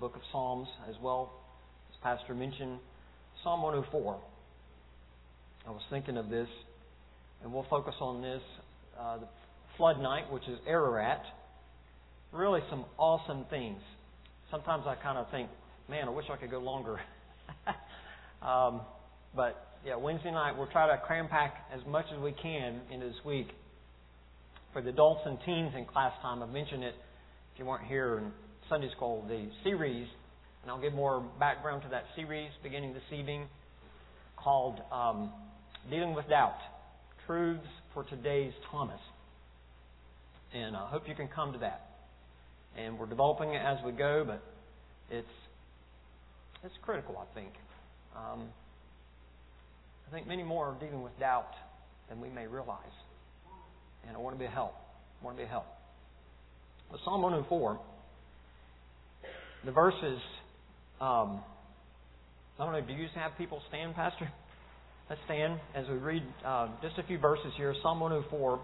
book of Psalms as well, as Pastor mentioned, Psalm 104. I was thinking of this, and we'll focus on this, the flood night, which is Ararat. Really some awesome things. Sometimes I kind of think, man, I wish I could go longer. But yeah, Wednesday night we'll try to cram pack as much as we can into this week. For the adults and teens in class time, I've mentioned it if you weren't here in Sunday school, the series, and I'll give more background to that series beginning this evening, called Dealing with Doubt, Truths for Today's Thomas. And I hope you can come to that. And we're developing it as we go, but it's critical, I think. I think many more are dealing with doubt than we may realize. And I want to be a help. But Psalm 104, the verses, I don't know, do you have people stand, Pastor? Let's stand as we read just a few verses here. Psalm 104,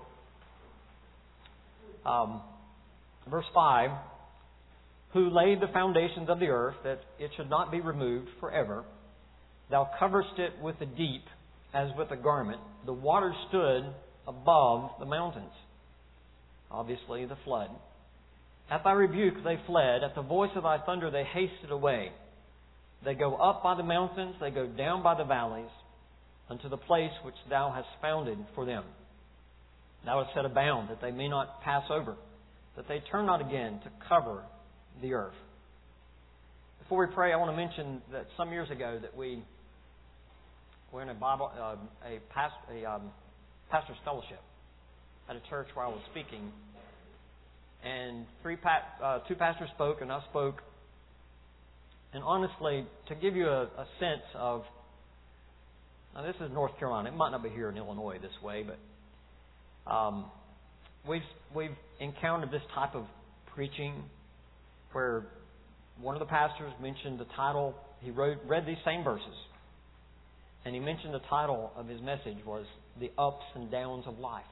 verse 5. Who laid the foundations of the earth, that it should not be removed forever. Thou coverest it with the deep, as with a garment. The waters stood above the mountains. Obviously, the flood. At thy rebuke they fled. At the voice of thy thunder they hasted away. They go up by the mountains. They go down by the valleys, unto the place which thou hast founded for them. Thou hast set a bound, that they may not pass over, that they turn not again to cover the earth. Before we pray, I want to mention that some years ago that we were in a pastor's fellowship at a church where I was speaking, and two pastors spoke and I spoke. And honestly, to give you a sense of, now this is North Carolina. It might not be here in Illinois this way, but we've encountered this type of preaching where one of the pastors mentioned the title. He read these same verses, and he mentioned the title of his message was The Ups and Downs of Life.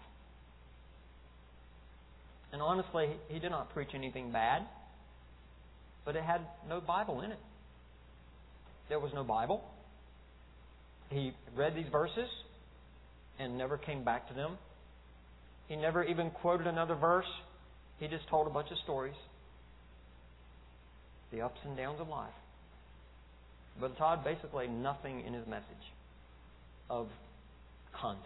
And honestly, he did not preach anything bad, but it had no Bible in it. There was no Bible. He read these verses and never came back to them. He never even quoted another verse. He just told a bunch of stories. The ups and downs of life. But Todd, basically nothing in his message of content.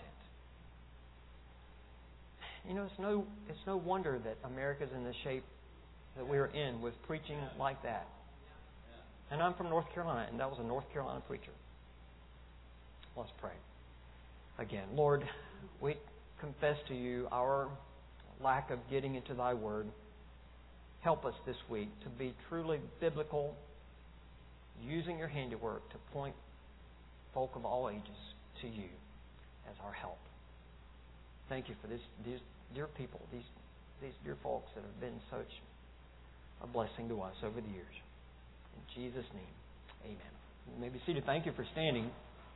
You know, it's no wonder that America's in the shape that we're in with preaching like that. And I'm from North Carolina, and that was a North Carolina preacher. Let's pray. Again, Lord, we confess to you our lack of getting into thy word. Help us this week to be truly biblical, using your handiwork to point folk of all ages to you as our help. Thank you for these dear people, these dear folks that have been such a blessing to us over the years. In Jesus' name, amen. You may be seated. Thank you for standing.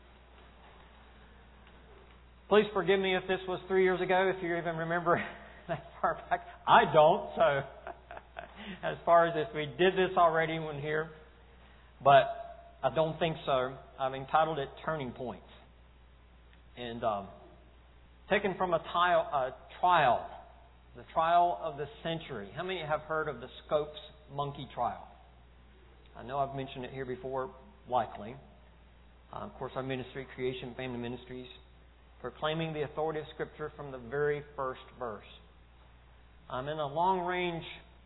Please forgive me if this was 3 years ago, if you even remember that far back. I don't, so as far as if we did this already when here. But I don't think so. I've entitled it Turning Points. And taken from a trial, the trial of the century. How many have heard of the Scopes monkey trial? I know I've mentioned it here before, likely. Of course, our ministry, Creation Family Ministries, proclaiming the authority of Scripture from the very first verse. I'm in a long-range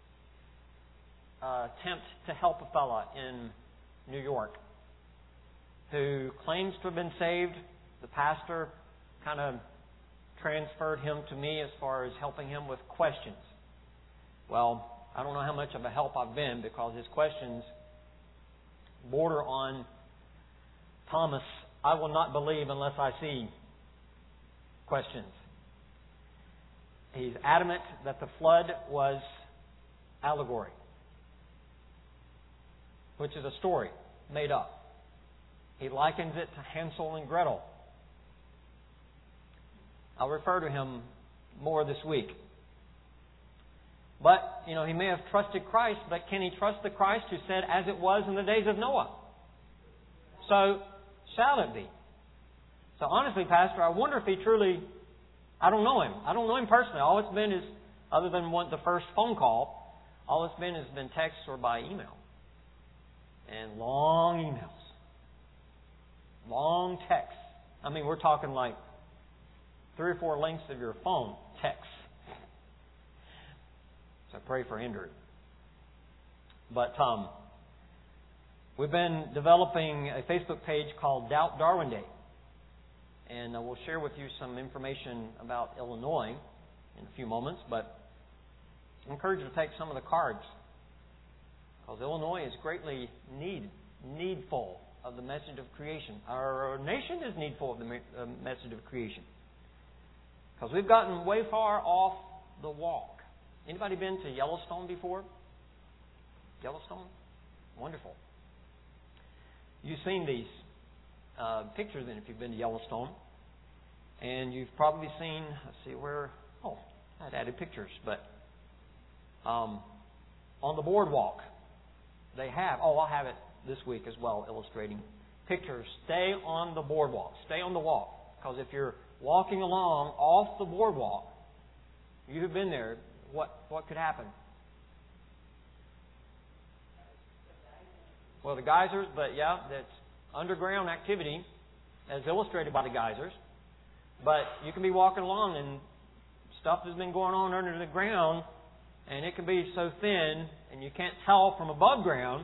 attempt to help a fella in New York who claims to have been saved. The pastor kind of transferred him to me as far as helping him with questions. Well, I don't know how much of a help I've been because his questions border on, Thomas, I will not believe unless I see questions. He's adamant that the flood was allegory, which is a story made up. He likens it to Hansel and Gretel. I'll refer to him more this week. But, he may have trusted Christ, but can he trust the Christ who said, as it was in the days of Noah? So, shall it be? So honestly, Pastor, I wonder if he truly... I don't know him. I don't know him personally. All it's been is, other than the first phone call, all it's been has been text or by email. And long emails. Long texts. I mean, we're talking like 3 or 4 lengths of your phone text. So pray for Andrew. But we've been developing a Facebook page called Doubt Darwin Day. And we'll share with you some information about Illinois in a few moments. But I encourage you to take some of the cards. Because Illinois is greatly needful of the message of creation. Our nation is needful of the message of creation. Because we've gotten way far off the walk. Anybody been to Yellowstone before? Yellowstone? Wonderful. You've seen these pictures then if you've been to Yellowstone. And you've probably seen, let's see where, I'd added pictures, but on the boardwalk, they have, I'll have it this week as well, illustrating pictures. Stay on the boardwalk. Stay on the walk. Because if you're walking along off the boardwalk, you have been there, what could happen? Well, the geysers, but yeah, that's underground activity as illustrated by the geysers. But you can be walking along and stuff has been going on under the ground and it can be so thin and you can't tell from above ground.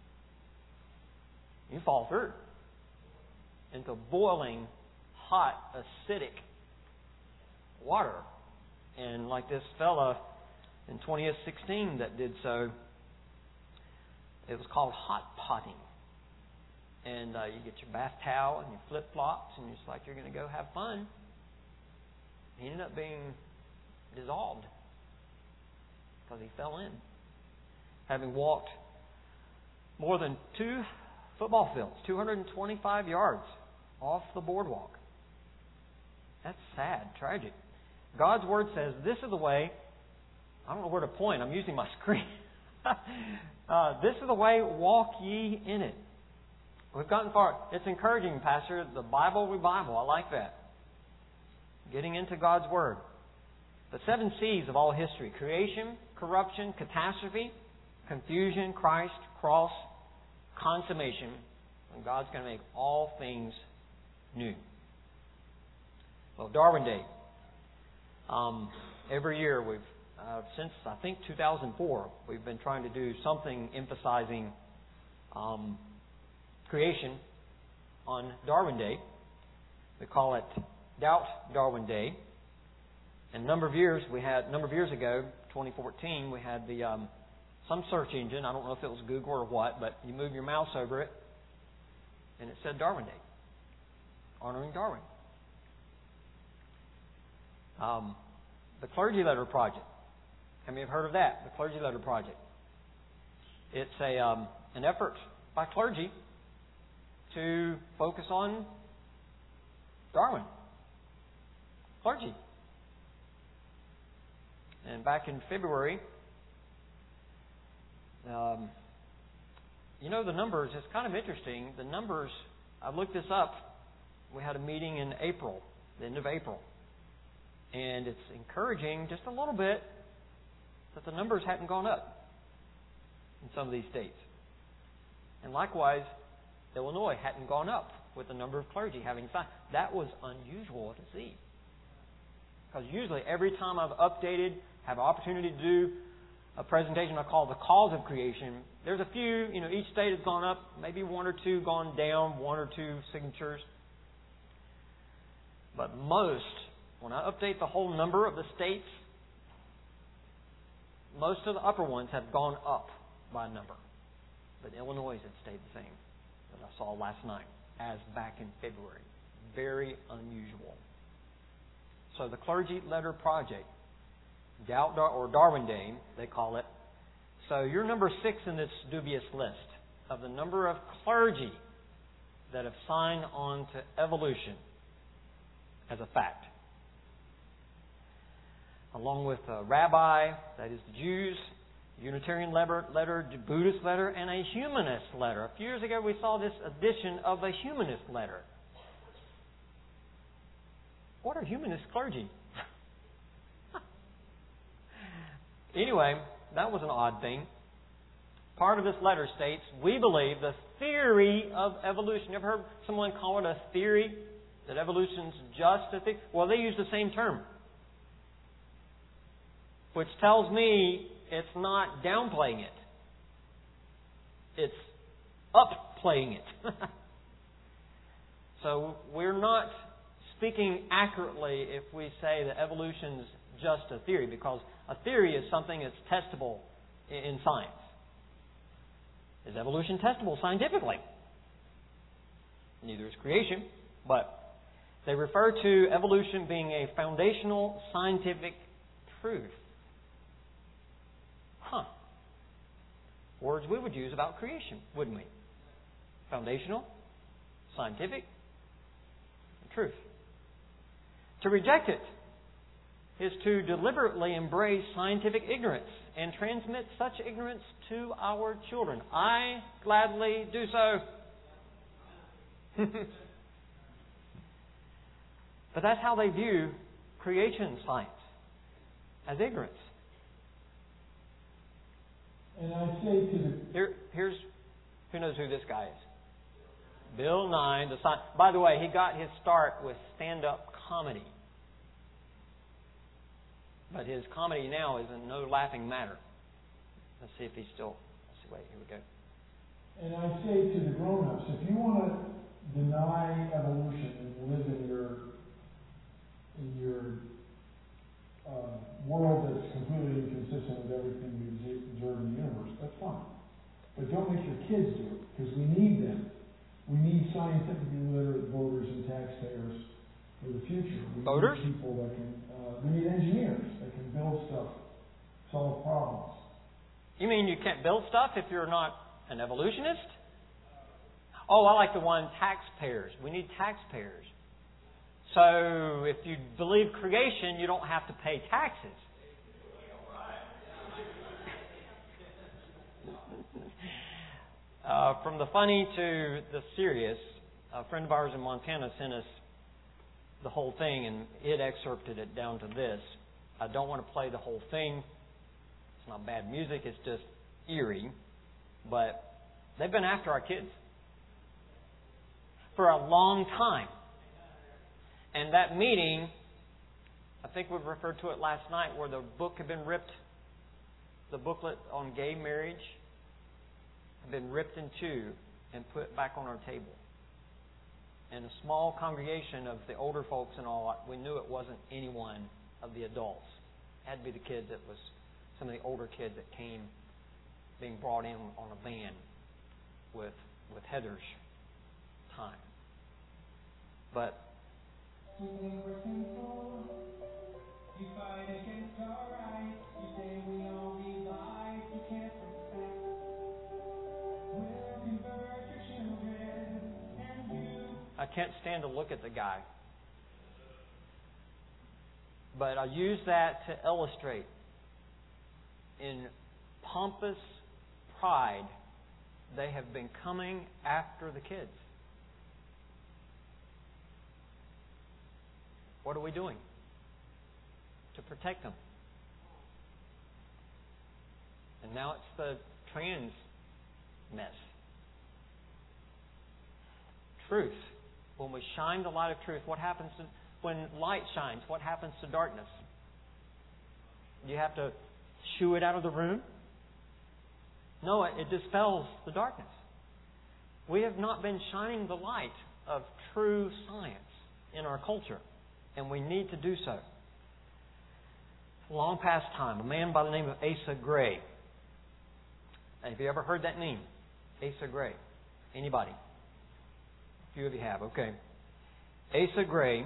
You fall through into boiling, hot, acidic water. And like this fella in 2016 that did so, it was called hot potting. And you get your bath towel and your flip-flops and you're just like, you're going to go have fun. He ended up being dissolved because he fell in. Having walked more than 2 football fields, 225 yards off the boardwalk. That's sad, tragic. God's Word says, this is the way, I don't know where to point, I'm using my screen. This is the way, walk ye in it. We've gotten far. It's encouraging, Pastor, the Bible revival. I like that. Getting into God's Word. The 7 C's of all history. Creation, corruption, catastrophe, confusion, Christ, cross, consummation. And God's going to make all things new. Well, Darwin Day. Every year we've, since I think 2004, we've been trying to do something emphasizing creation on Darwin Day. We call it Doubt Darwin Day. And a number of years ago, 2014, we had the some search engine. I don't know if it was Google or what, but you move your mouse over it, and it said Darwin Day, honoring Darwin. The Clergy Letter Project. How many have heard of that? The Clergy Letter Project. It's an effort by clergy to focus on Darwin. Clergy. And back in February, the numbers, it's kind of interesting. The numbers, I've looked this up. We had a meeting in April, the end of April. And it's encouraging just a little bit that the numbers hadn't gone up in some of these states. And likewise, Illinois hadn't gone up with the number of clergy having signed. That was unusual to see. Because usually every time I've updated, have an opportunity to do a presentation I call The Cause of Creation, there's a few, each state has gone up, maybe 1 or 2 gone down, 1 or 2 signatures. But most, when I update the whole number of the states, most of the upper ones have gone up by number. But Illinois has stayed the same, that I saw last night, as back in February. Very unusual. So the Clergy Letter Project, Doubt or Darwin Day, they call it. So you're number 6 in this dubious list of the number of clergy that have signed on to evolution as a fact. along with a rabbi, that is the Jews, Unitarian letter, Buddhist letter, and a humanist letter. A few years ago we saw this edition of a humanist letter. What are humanist clergy? Anyway, that was an odd thing. Part of this letter states, we believe the theory of evolution. You ever heard someone call it a theory? That evolution's just a theory? Well, they use the same term. Which tells me it's not downplaying it. It's upplaying it. So we're not speaking accurately if we say that evolution's just a theory, because a theory is something that's testable in science. Is evolution testable scientifically? Neither is creation, but they refer to evolution being a foundational scientific truth. Words we would use about creation, wouldn't we? Foundational, scientific, truth. To reject it is to deliberately embrace scientific ignorance and transmit such ignorance to our children. I gladly do so. But that's how they view creation science, as ignorance. And I say to Here's who knows who this guy is. Bill Nye, by the way, he got his start with stand-up comedy. But his comedy now is in no laughing matter. Let's see if he's still... Wait, here we go. And I say to the grown-ups, if you want to deny evolution and live in your world that's completely inconsistent with everything we observe in the universe, that's fine. But don't make your kids do it, because we need them. We need scientifically literate voters and taxpayers for the future. We voters? need people that can... we need engineers that can build stuff, solve problems. You mean you can't build stuff if you're not an evolutionist? Oh, I like the one, taxpayers. We need taxpayers. So if you believe creation, you don't have to pay taxes. From the funny to the serious, a friend of ours in Montana sent us the whole thing, and it excerpted it down to this. I don't want to play the whole thing. It's not bad music, it's just eerie. But they've been after our kids for a long time. And that meeting, I think we referred to it last night, where the book had been ripped, the booklet on gay marriage had been ripped in two and put back on our table. And a small congregation of the older folks and all, we knew it wasn't any one of the adults. It had to be the kids. It was some of the older kids that came being brought in on a van with Heather's time. But when we're sinful, you fight against our rights. You say we only lie, you can't respect. We'll convert your children, and you... I can't stand to look at the guy. But I use that to illustrate in pompous pride they have been coming after the kids. What are we doing to protect them? And now it's the trans mess. Truth. When we shine the light of truth, what happens to, when light shines, what happens to darkness? Do you have to shoo it out of the room? No, it dispels the darkness. We have not been shining the light of true science in our culture, and we need to do so. Long past time, a man by the name of Asa Gray. Have you ever heard that name? Asa Gray. Anybody? A few of you have. Okay. Asa Gray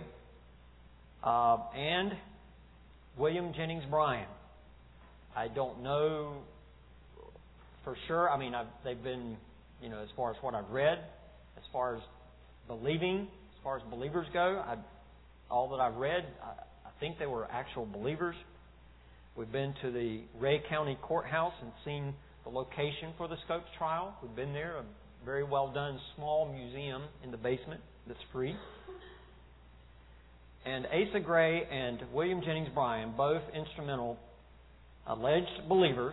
and William Jennings Bryan. I don't know for sure. I mean, they've been, as far as what I've read, as far as believing, as far as believers go, all that I've read, I think they were actual believers. We've been to the Ray County Courthouse and seen the location for the Scopes trial. We've been there, a very well done small museum in the basement that's free. And Asa Gray and William Jennings Bryan, both instrumental, alleged believers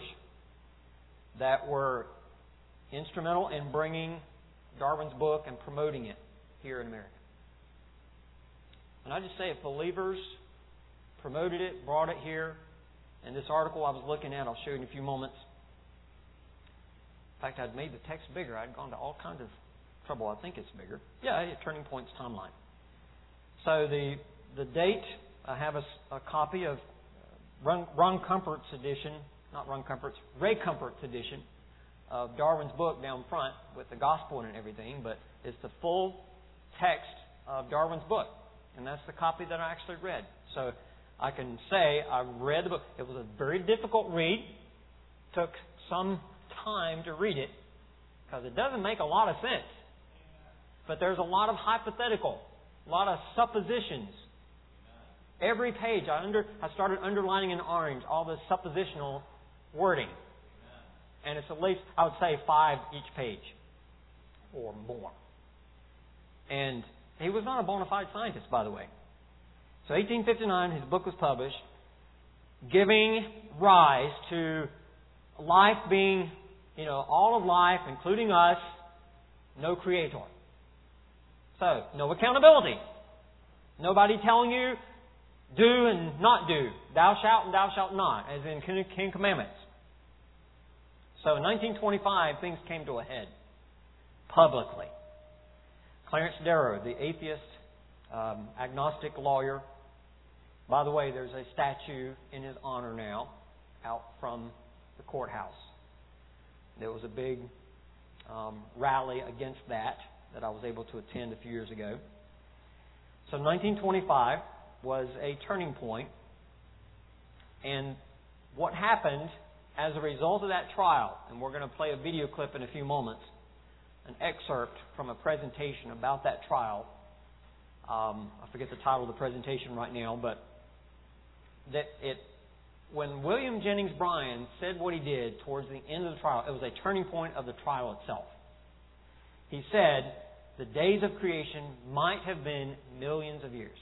that were instrumental in bringing Darwin's book and promoting it here in America. And I just say, if believers promoted it, brought it here, and this article I was looking at, I'll show you in a few moments. In fact, I'd made the text bigger. I'd gone to all kinds of trouble. I think it's bigger. Yeah, Turning Point's timeline. So the date, I have a copy of Ron Comfort's edition, not Ron Comfort's, Ray Comfort's edition of Darwin's book down front with the gospel and everything, but it's the full text of Darwin's book. And that's the copy that I actually read. So I can say I read the book. It was a very difficult read. Took some time to read it because it doesn't make a lot of sense. But there's a lot of hypothetical, a lot of suppositions. Every page I started underlining in orange all the suppositional wording. And it's at least, I would say, 5 each page or more. And he was not a bona fide scientist, by the way. So 1859, his book was published, giving rise to life being, all of life, including us, no creator. So, no accountability. Nobody telling you, do and not do. Thou shalt and thou shalt not, as in Ten Commandments. So in 1925, things came to a head, publicly. Clarence Darrow, the atheist, agnostic lawyer. By the way, there's a statue in his honor now out from the courthouse. There was a big rally against that I was able to attend a few years ago. So 1925 was a turning point. And what happened as a result of that trial, and we're going to play a video clip in a few moments, an excerpt from a presentation about that trial. I forget the title of the presentation right now, but when William Jennings Bryan said what he did towards the end of the trial, it was a turning point of the trial itself. He said the days of creation might have been millions of years.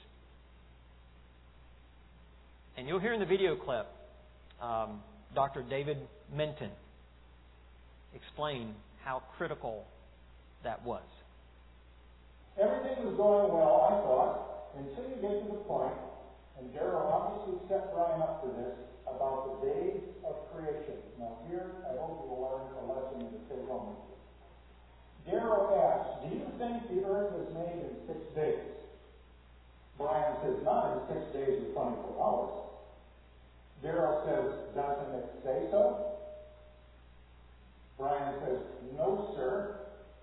And you'll hear in the video clip Dr. David Minton explain how critical that was. Everything was going well, I thought, until you get to the point, and Darrow obviously set Bryan up for this, about the days of creation. Now here, I hope you will learn a lesson to take home with you. Darrow asks, do you think the earth was made in 6 days? Bryan says, not in 6 days or 24 hours. Darrow says, doesn't it say so? Bryan says, no, sir.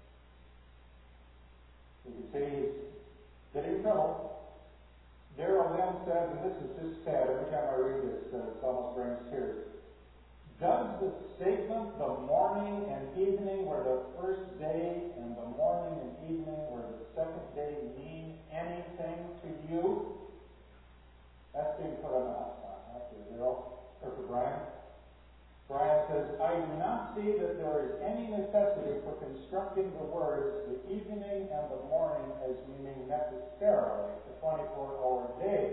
You can see he's getting trouble. Darrow then says, and this is just sad, every time I read this, it almost brings tears. Does the statement, the morning and evening were the first day, and the morning and evening were the second day, mean anything to you? That's being put on the hot spot, not for Darrow, or for Bryan. Bryan says, I do not see that there is any necessity for constructing the words the evening and the morning as meaning necessarily the 24-hour day.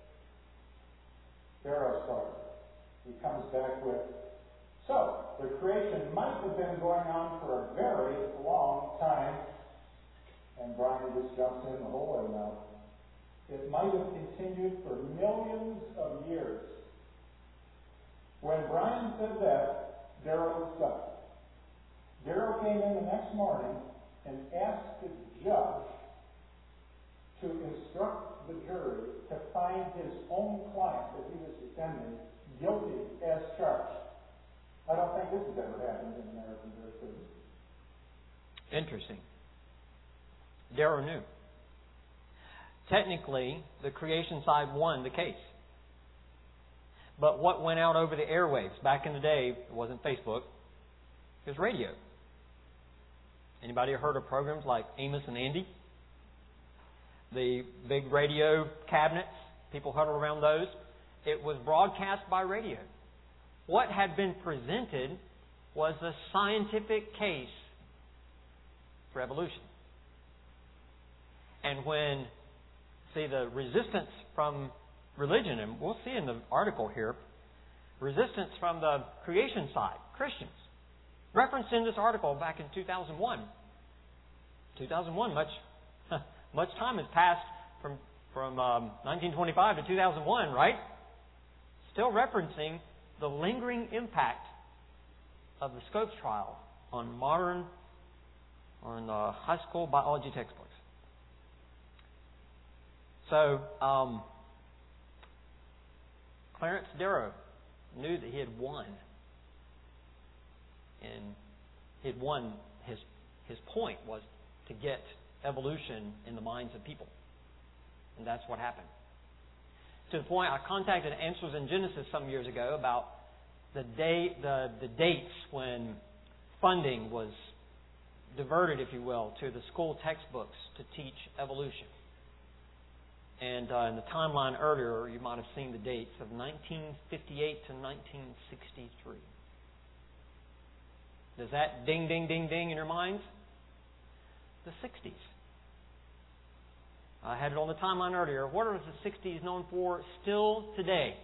Darrow starts. He comes back with, so, the creation might have been going on for a very long time. And Bryan just jumps in the whole way now. It might have continued for millions of years. When Bryan said that, Darrow was stuck. Darrow came in the next morning and asked the judge to instruct the jury to find his own client that he was defending guilty as charged. I don't think this has ever happened in American jurisprudence. Interesting. Darrow knew. Technically, the creation side won the case. But what went out over the airwaves? Back in the day, it wasn't Facebook. It was radio. Anybody heard of programs like Amos and Andy? The big radio cabinets, people huddle around those. It was broadcast by radio. What had been presented was a scientific case for evolution. And when, see, the resistance from religion, and we'll see in the article here, resistance from the creation side, Christians, referenced in this article back in 2001. 2001, much time has passed from 1925 to 2001, right? Still referencing the lingering impact of the Scopes trial on high school biology textbooks. So, Clarence Darrow knew that he had won. And he had won. His point was to get evolution in the minds of people. And that's what happened. To the point, I contacted Answers in Genesis some years ago about the dates when funding was diverted, if you will, to the school textbooks to teach evolution. And in the timeline earlier, you might have seen the dates of 1958 to 1963. Does that ding, ding, ding, ding in your minds? The 60s. I had it on the timeline earlier. What are the 60s known for still today?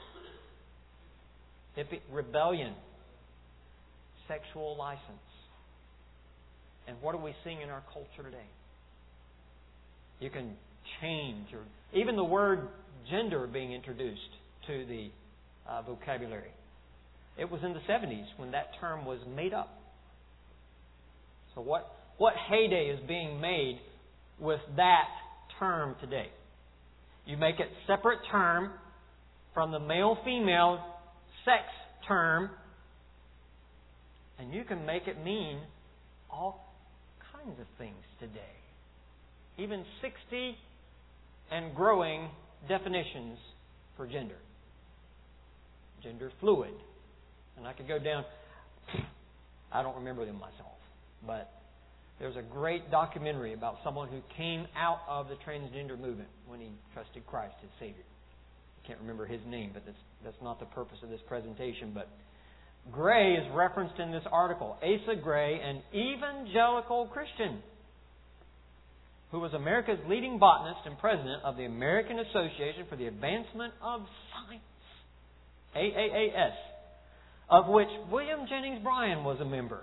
Hippie rebellion, sexual license. And what are we seeing in our culture today? You can change, or even the word gender being introduced to the vocabulary. It was in the 70s when that term was made up. So what heyday is being made with that term today? You make it separate term from the male-female sex term, and you can make it mean all kinds of things today. Even 60 and growing definitions for gender. Gender fluid. And I could go down, I don't remember them myself, but there's a great documentary about someone who came out of the transgender movement when he trusted Christ as Savior. I can't remember his name, but that's not the purpose of this presentation. But Gray is referenced in this article. Asa Gray, an evangelical Christian who was America's leading botanist and president of the American Association for the Advancement of Science, AAAS, of which William Jennings Bryan was a member.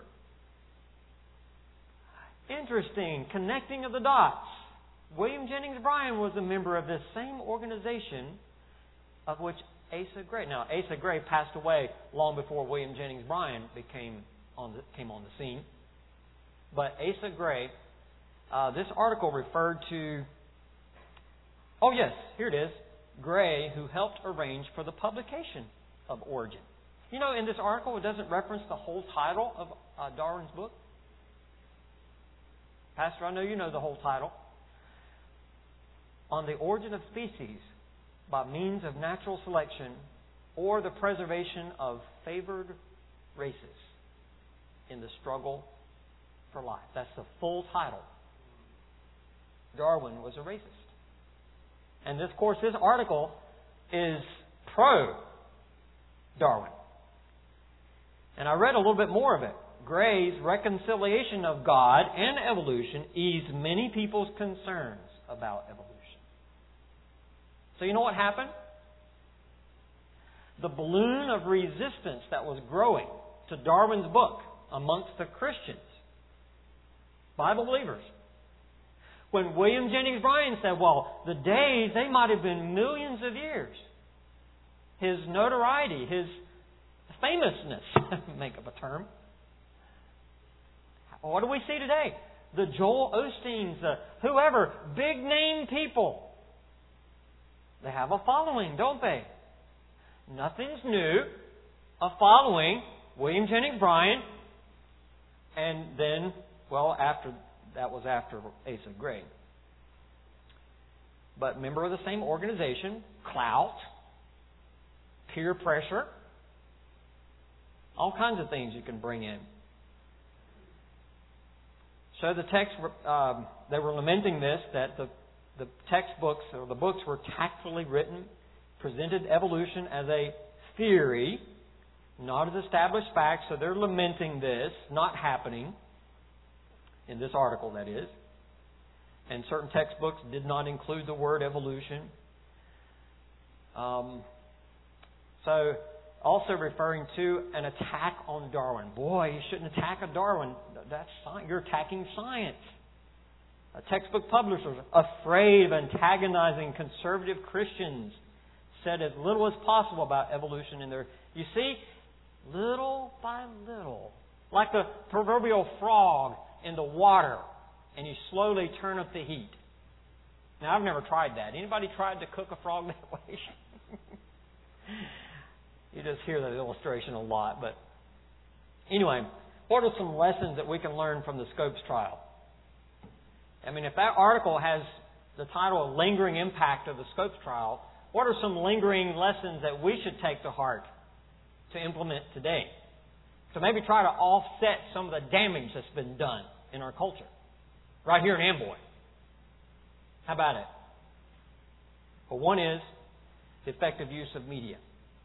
Interesting, connecting of the dots. William Jennings Bryan was a member of this same organization of which Asa Gray. Now, Asa Gray passed away long before William Jennings Bryan came on the scene. But Asa Gray, this article referred to... Oh yes, here it is. Gray, who helped arrange for the publication of Origin. You know, in this article, it doesn't reference the whole title of Darwin's book. Pastor, I know you know the whole title. On the Origin of Species by Means of Natural Selection or the Preservation of Favored Races in the Struggle for Life. That's the full title. Darwin was a racist. And this article is pro-Darwin. And I read a little bit more of it. Gray's reconciliation of God and evolution eased many people's concerns about evolution. So you know what happened? The balloon of resistance that was growing to Darwin's book amongst the Christians, Bible believers. When William Jennings Bryan said, well, the days, they might have been millions of years. His notoriety, his famousness, make up a term. What do we see today? The Joel Osteens, whoever, big name people. They have a following, don't they? Nothing's new. A following, William Jennings Bryan, and then, well, after Asa Gray. But member of the same organization, clout, peer pressure, all kinds of things you can bring in. So the text, they were lamenting this, that the textbooks or the books were tactfully written presented evolution as a theory, not as established fact, so they're lamenting this not happening, in this article that is. And certain textbooks did not include the word evolution. So, also referring to an attack on Darwin. Boy, you shouldn't attack a Darwin. That's science. You're attacking science. Textbook publishers, afraid of antagonizing conservative Christians, said as little as possible about evolution in their... You see, little by little, like the proverbial frog in the water, and you slowly turn up the heat. Now, I've never tried that. Anybody tried to cook a frog that way? You just hear that illustration a lot. But anyway, what are some lessons that we can learn from the Scopes trial? I mean, if that article has the title of Lingering Impact of the Scopes trial, what are some lingering lessons that we should take to heart to implement today? To maybe try to offset some of the damage that's been done in our culture. Right here in Amboy. How about it? Well, one is the effective use of media.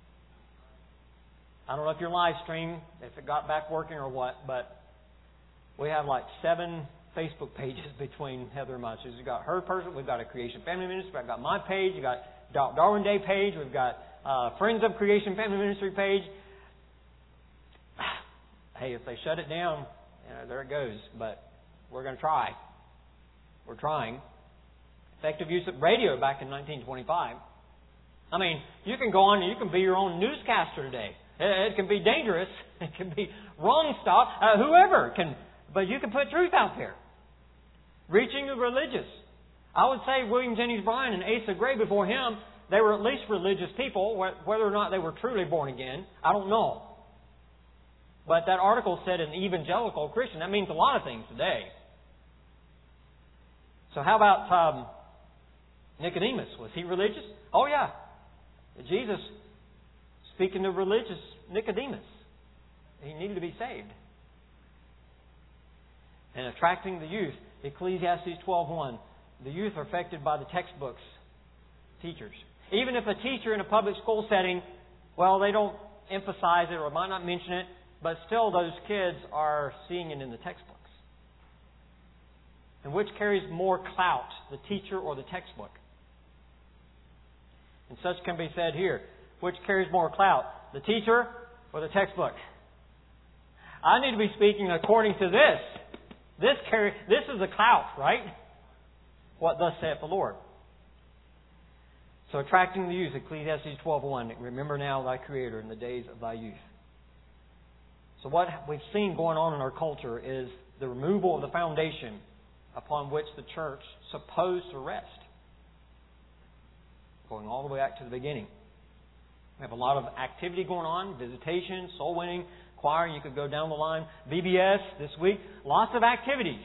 I don't know if your live stream, if it got back working or what, but we have like 7 Facebook pages between Heather and myself. We've got her person, we've got a Creation Family Ministry, I've got my page, we've got Darwin Day page, we've got Friends of Creation Family Ministry page. Hey, if they shut it down, there it goes. But we're going to try. We're trying. Effective use of radio back in 1925. I mean, you can go on and you can be your own newscaster today. It can be dangerous. It can be wrong stuff. Whoever can, but you can put truth out there. Reaching the religious. I would say William Jennings Bryan and Asa Gray before him, they were at least religious people. Whether or not they were truly born again, I don't know. But that article said an evangelical Christian. That means a lot of things today. So how about Nicodemus? Was he religious? Oh yeah. Jesus speaking to religious Nicodemus. He needed to be saved. And attracting the youth. Ecclesiastes 12:1. The youth are affected by the textbooks. Teachers. Even if a teacher in a public school setting, well, they don't emphasize it or might not mention it, but still those kids are seeing it in the textbooks. And which carries more clout, the teacher or the textbook? And such can be said here. Which carries more clout, the teacher or the textbook? I need to be speaking according to this. This is the clout, right? What thus saith the Lord. So attracting the youth, Ecclesiastes 12:1. Remember now thy Creator in the days of thy youth. So what we've seen going on in our culture is the removal of the foundation upon which the church is supposed to rest. Going all the way back to the beginning. We have a lot of activity going on, visitation, soul winning, choir, you could go down the line, VBS this week, lots of activities.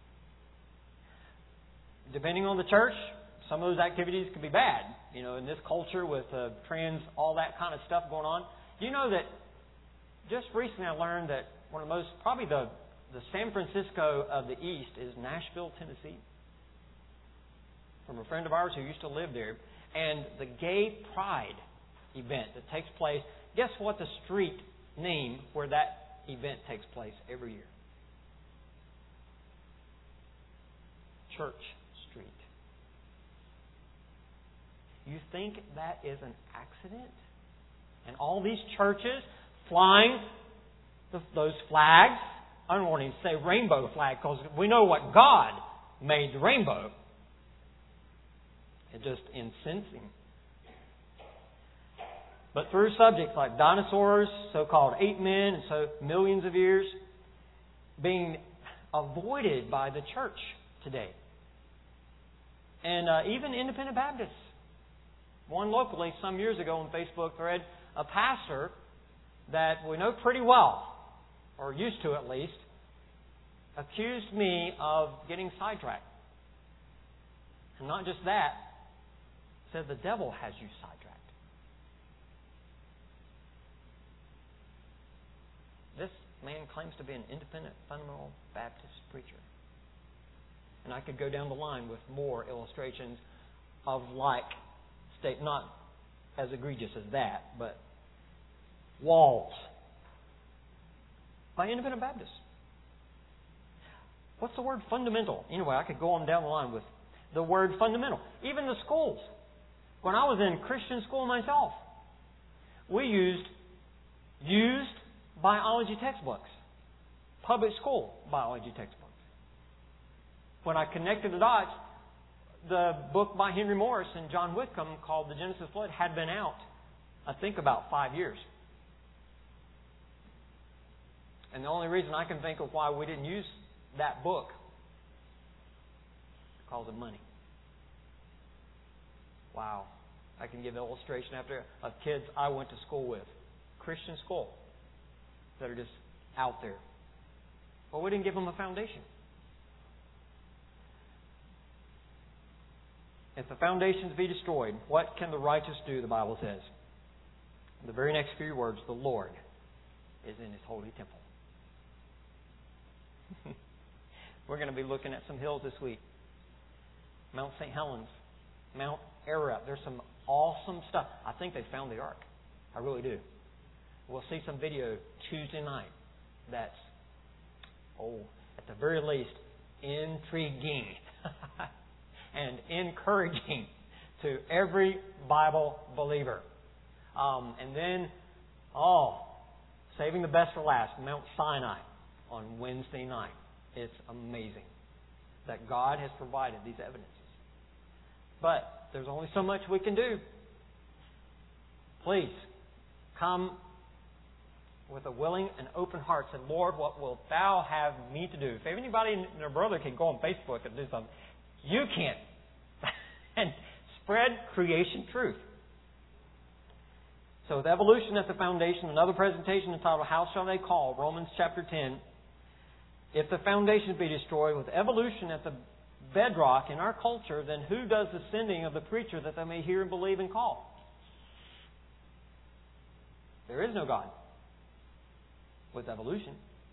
Depending on the church, some of those activities can be bad. You know, in this culture with trans, all that kind of stuff going on. Do you know that just recently I learned that one of the most, probably the San Francisco of the East is Nashville, Tennessee. From a friend of ours who used to live there. And the Gay Pride event that takes place, guess what the street name where that event takes place every year? Church Street. You think that is an accident? And all these churches flying those flags. I don't want to say rainbow flag because we know what God made the rainbow. It's just incensing. But through subjects like dinosaurs, so-called ape men, and so millions of years, being avoided by the church today. And even independent Baptists. One locally, some years ago on Facebook thread, a pastor that we know pretty well, or used to at least, accused me of getting sidetracked. And not just that, said the devil has you sidetracked. This man claims to be an independent fundamental Baptist preacher. And I could go down the line with more illustrations of like state, not as egregious as that, but walls by independent Baptists. What's the word fundamental? Anyway, I could go on down the line with the word fundamental. Even the schools. When I was in Christian school myself, we used biology textbooks. Public school biology textbooks. When I connected the dots, the book by Henry Morris and John Whitcomb called The Genesis Flood had been out, I think, about 5 years. And the only reason I can think of why we didn't use that book is because of money. Wow. I can give illustration after of kids I went to school with. Christian school. That are just out there. Well, we didn't give them a foundation. If the foundations be destroyed, what can the righteous do, the Bible says? The very next few words, the Lord is in His holy temple. We're going to be looking at some hills this week. Mount St. Helens, Mount Ararat. There's some awesome stuff. I think they found the ark. I really do. We'll see some video Tuesday night that's, at the very least, intriguing and encouraging to every Bible believer. And then, saving the best for last, Mount Sinai on Wednesday night. It's amazing that God has provided these evidences. But there's only so much we can do. Please, come with a willing and open heart. Say, Lord, what wilt Thou have me to do? If anybody and their brother can go on Facebook and do something, you can. And spread creation truth. So with evolution at the foundation, another presentation entitled, How Shall They Call? Romans chapter 10. If the foundation be destroyed, with evolution at the bedrock in our culture, then who does the sending of the preacher that they may hear and believe and call? There is no God with evolution.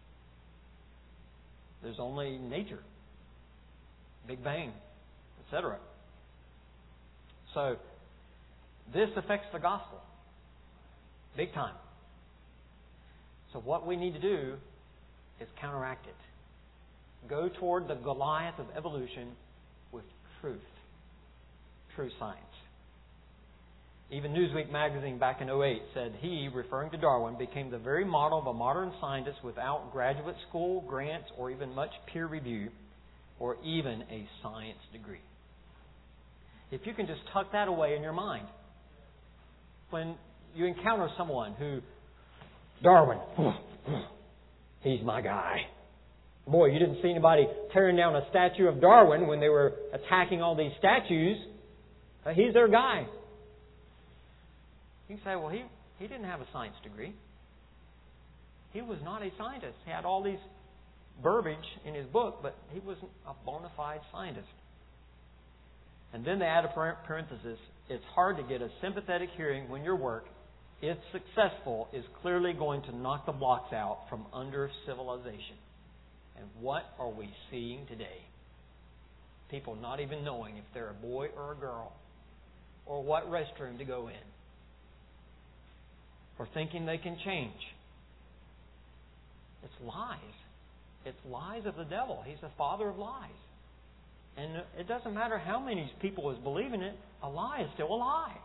There's only nature, Big Bang, etc. So, this affects the gospel big time. So what we need to do is counteract it. Go toward the Goliath of evolution with truth. True science. Even Newsweek magazine back in 2008 said he, referring to Darwin, became the very model of a modern scientist without graduate school, grants, or even much peer review, or even a science degree. If you can just tuck that away in your mind. When you encounter someone who, Darwin, he's my guy. Boy, you didn't see anybody tearing down a statue of Darwin when they were attacking all these statues. He's their guy. You can say, well, he didn't have a science degree. He was not a scientist. He had all these verbiage in his book, but he wasn't a bona fide scientist. And then they add a parenthesis, it's hard to get a sympathetic hearing when your work, if successful, is clearly going to knock the blocks out from under civilization. And what are we seeing today? People not even knowing if they're a boy or a girl, or what restroom to go in, or thinking they can change. It's lies. It's lies of the devil. He's the father of lies. And it doesn't matter how many people is believing it, a lie is still a lie.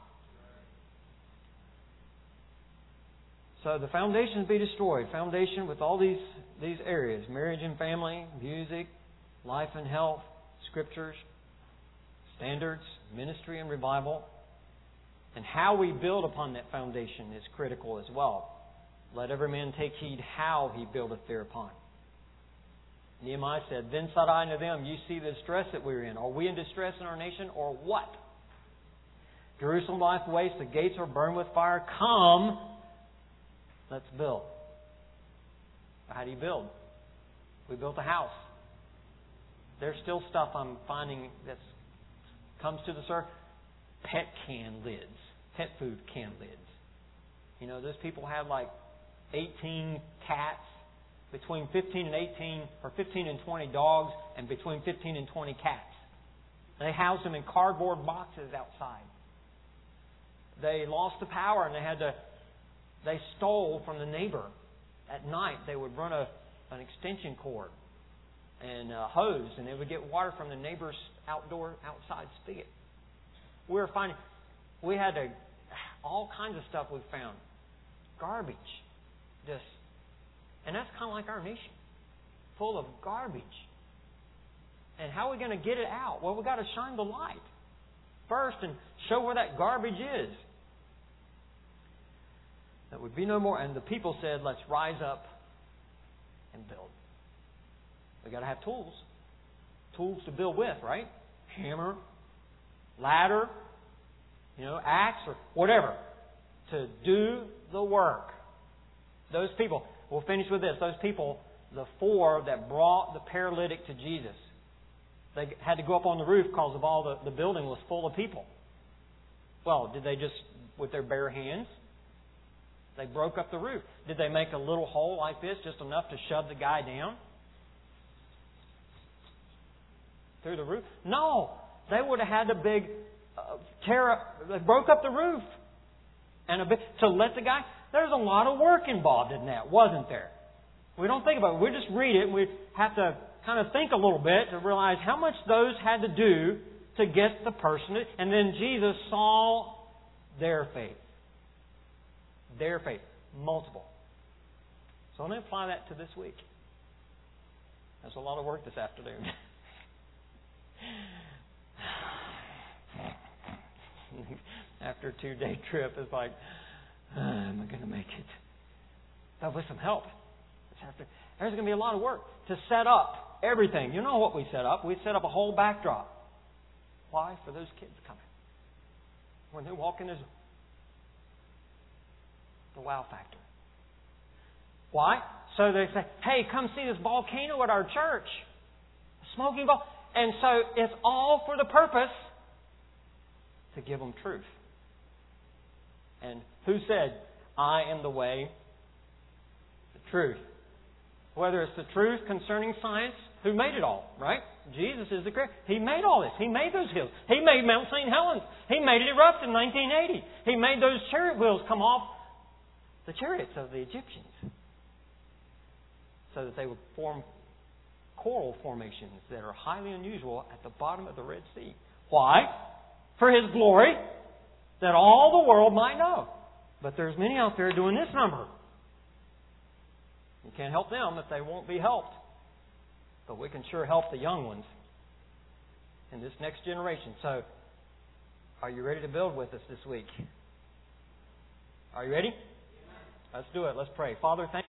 So the foundations be destroyed. Foundation with all these areas. Marriage and family, music, life and health, scriptures, standards, ministry and revival. And how we build upon that foundation is critical as well. Let every man take heed how he buildeth thereupon. Nehemiah said, Then said I unto them, You see the distress that we are in. Are we in distress in our nation, or what? Jerusalem lieth waste, the gates are burned with fire. Come, let's build. How do you build? We built a house. There's still stuff I'm finding that comes to the surface. Pet can lids. Pet food can lids. You know, those people have like 18 cats, between 15 and 18, or 15 and 20 dogs, and between 15 and 20 cats. They house them in cardboard boxes outside. They lost the power and they stole from the neighbor. At night, they would run an extension cord and a hose, and they would get water from the neighbor's outside spigot. We had all kinds of stuff we found. Garbage. And that's kind of like our nation. Full of garbage. And how are we going to get it out? Well, we've got to shine the light first and show where that garbage is. That would be no more. And the people said, let's rise up and build. We've got to have tools. Tools to build with, right? Hammer, ladder, axe or whatever. To do the work. Those people, we'll finish with this. Those people, the 4 that brought the paralytic to Jesus, they had to go up on the roof because of all the building was full of people. Well, did they just, with their bare hands, they broke up the roof? Did they make a little hole like this, just enough to shove the guy down through the roof? No. They would have had a big they broke up the roof. And to let the guy... There's a lot of work involved in that, wasn't there? We don't think about it. We just read it. We have to kind of think a little bit to realize how much those had to do to get the person. And then Jesus saw their faith. Their faith. Multiple. So I'm going to apply that to this week. That's a lot of work this afternoon. After a 2-day trip, it's like, am I going to make it? But with some help. There's going to be a lot of work to set up everything. You know what we set up? We set up a whole backdrop. Why? For those kids coming. When they walk in, there's the wow factor. Why? So they say, hey, come see this volcano at our church. A smoking volcano. And so it's all for the purpose to give them truth. And who said, I am the way, the truth? Whether it's the truth concerning science, who made it all, right? Jesus is the creator. He made all this. He made those hills. He made Mount St. Helens. He made it erupt in 1980. He made those chariot wheels come off the chariots of the Egyptians so that they would form coral formations that are highly unusual at the bottom of the Red Sea. Why? For His glory, that all the world might know. But there's many out there doing this number. You can't help them if they won't be helped. But we can sure help the young ones in this next generation. So, are you ready to build with us this week? Are you ready? Let's do it. Let's pray. Father, thank you.